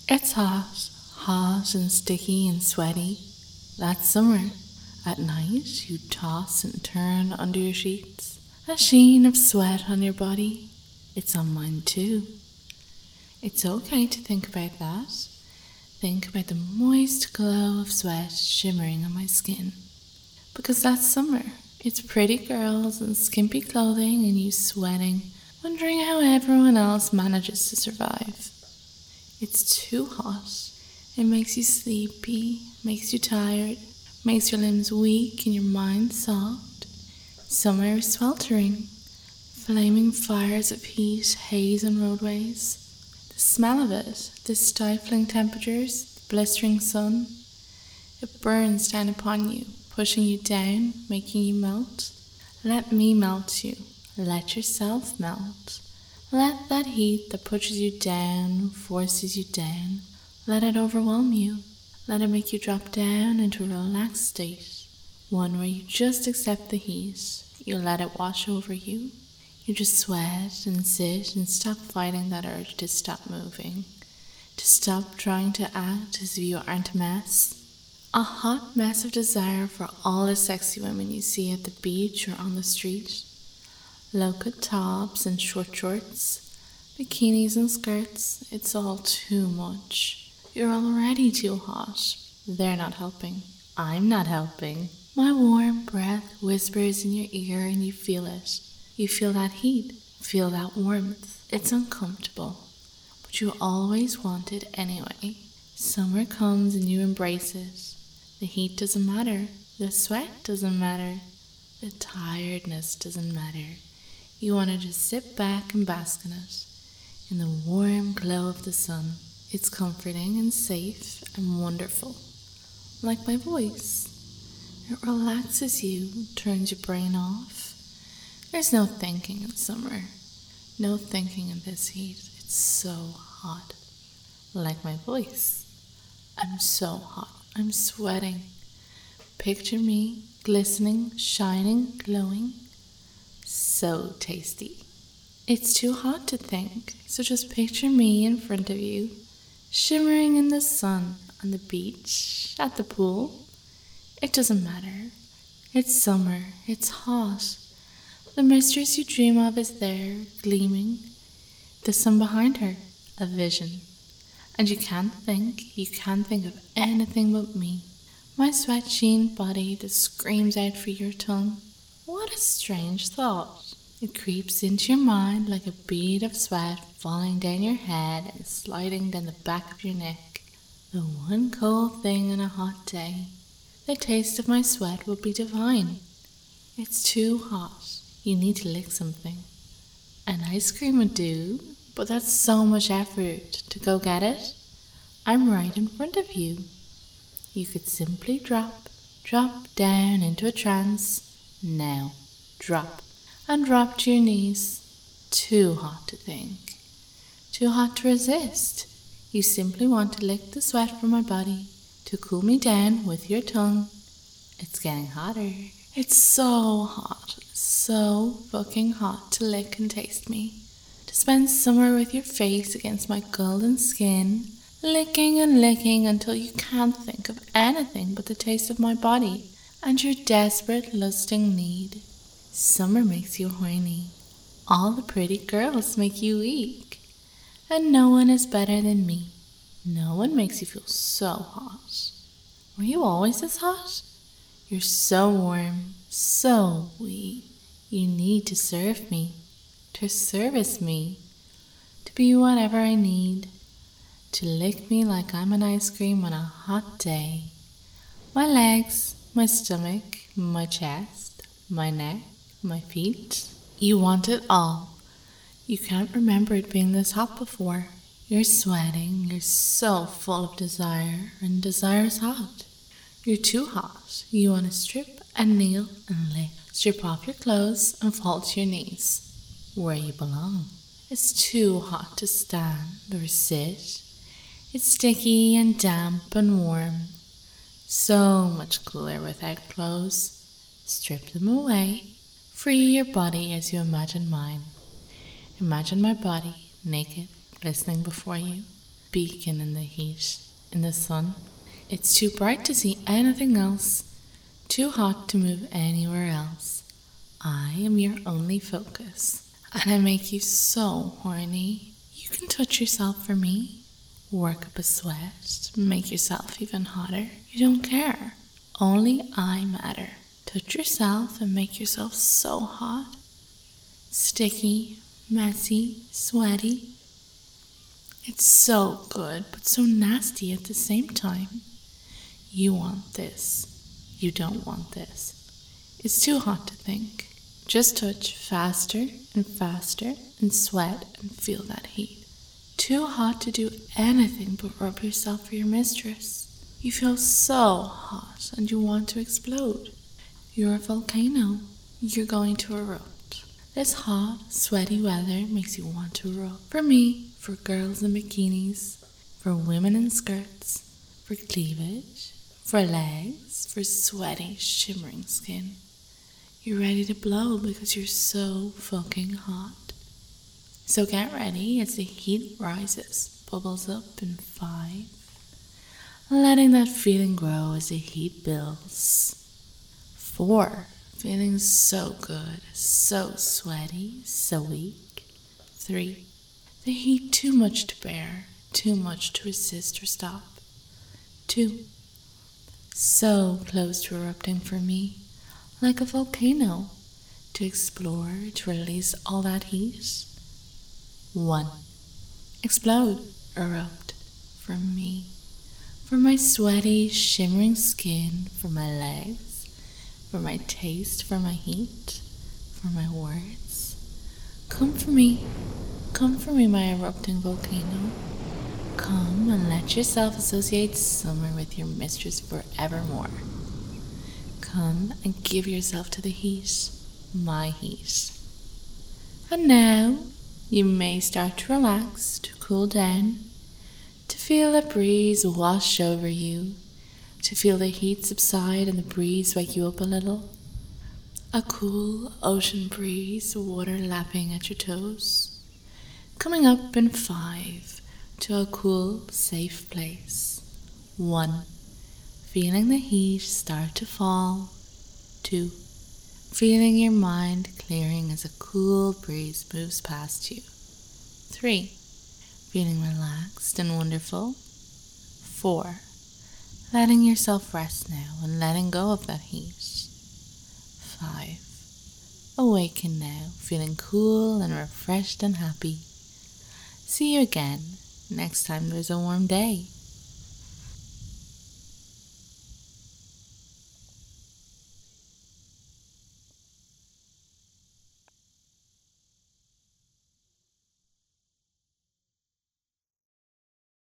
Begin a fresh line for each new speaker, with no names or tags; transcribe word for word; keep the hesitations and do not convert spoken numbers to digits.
It's hot, hot and sticky and sweaty. That's summer. At night, you toss and turn under your sheets. A sheen of sweat on your body. It's on mine too. It's okay to think about that. Think about the moist glow of sweat shimmering on my skin. Because that's summer. It's pretty girls in skimpy clothing and you sweating, wondering how everyone else manages to survive. It's too hot. It makes you sleepy, makes you tired, makes your limbs weak and your mind soft. Summer is sweltering. Flaming fires of heat haze on roadways. The smell of it, the stifling temperatures, the blistering sun, it burns down upon you, pushing you down, making you melt. Let me melt you. Let yourself melt. Let that heat that pushes you down, forces you down, let it overwhelm you. Let it make you drop down into a relaxed state, one where you just accept the heat. You let it wash over you. You just sweat and sit and stop fighting that urge to stop moving, to stop trying to act as if you aren't a mess. A hot mess of desire for all the sexy women you see at the beach or on the street. Low-cut tops and short shorts, bikinis and skirts, it's all too much. You're already too hot. They're not helping. I'm not helping. My warm breath whispers in your ear and you feel it. You feel that heat, feel that warmth. It's uncomfortable, but you always want it anyway. Summer comes and you embrace it. The heat doesn't matter. The sweat doesn't matter. The tiredness doesn't matter. You want to just sit back and bask in it, in the warm glow of the sun. It's comforting and safe and wonderful, like my voice. It relaxes you, turns your brain off. There's no thinking in summer, no thinking in this heat. It's so hot, like my voice. I'm so hot, I'm sweating. Picture me, glistening, shining, glowing. So tasty. It's too hot to think, so just picture me in front of you, shimmering in the sun, on the beach, at the pool. It doesn't matter. It's summer, it's hot. The mistress you dream of is there, gleaming. The sun behind her, a vision. And you can't think, you can't think of anything but me. My sweat-sheen body that screams out for your tongue. What a strange thought. It creeps into your mind like a bead of sweat falling down your head and sliding down the back of your neck. The one cold thing on a hot day. The taste of my sweat will be divine. It's too hot. You need to lick something. An ice cream would do, but that's so much effort to go get it. I'm right in front of you. You could simply drop, drop down into a trance. Now, drop, and drop to your knees. Too hot to think, too hot to resist. You simply want to lick the sweat from my body, to cool me down with your tongue. It's getting hotter. It's so hot, so fucking hot to lick and taste me. To spend summer with your face against my golden skin, licking and licking until you can't think of anything but the taste of my body and your desperate, lusting need. Summer makes you horny. All the pretty girls make you weak. And no one is better than me. No one makes you feel so hot. Were you always this hot? You're so warm, so weak. You need to serve me, to service me, to be whatever I need, to lick me like I'm an ice cream on a hot day. My legs, my stomach, my chest, my neck, my feet. You want it all. You can't remember it being this hot before. You're sweating, you're so full of desire, and desire's hot. You're too hot. You want to strip and kneel and lick. Strip off your clothes and fall to your knees, where you belong. It's too hot to stand or sit. It's sticky and damp and warm. So much cooler without clothes. Strip them away. Free your body as you imagine mine. Imagine my body, naked, glistening before you. beacon in the heat, in the sun. It's too bright to see anything else, too hot to move anywhere else. I am your only focus, and I make you so horny. You can touch yourself for me, work up a sweat, make yourself even hotter. You don't care. Only I matter. Touch yourself and make yourself so hot. Sticky, messy, sweaty. It's so good, but so nasty at the same time. You want this. You don't want this. It's too hot to think. Just touch faster and faster and sweat and feel that heat. Too hot to do anything but rub yourself for your mistress. You feel so hot and you want to explode. You're a volcano. You're going to erupt. This hot, sweaty weather makes you want to erupt. For me, for girls in bikinis, for women in skirts, for cleavage, for legs, for sweaty, shimmering skin. You're ready to blow because you're so fucking hot. So get ready as the heat rises, bubbles up in five, letting that feeling grow as the heat builds. Four, feeling so good, so sweaty, so weak. Three, the heat too much to bear, too much to resist or stop. Two, so close to erupting for me, like a volcano, to explore, to release all that heat. One, explode, erupt, for me, for my sweaty, shimmering skin, for my legs, for my taste, for my heat, for my words. Come for me, come for me, my erupting volcano. Come and let yourself associate summer with your mistress forevermore. Come and give yourself to the heat, my heat. And now, you may start to relax, to cool down, to feel a breeze wash over you, to feel the heat subside and the breeze wake you up a little. A cool ocean breeze, water lapping at your toes. Coming up in five, to a cool, safe place. One, feeling the heat start to fall. Two, feeling your mind clearing as a cool breeze moves past you. Three, feeling relaxed and wonderful. Four, letting yourself rest now and letting go of that heat. Five, awaken now, feeling cool and refreshed and happy. See you again next time there's a warm day.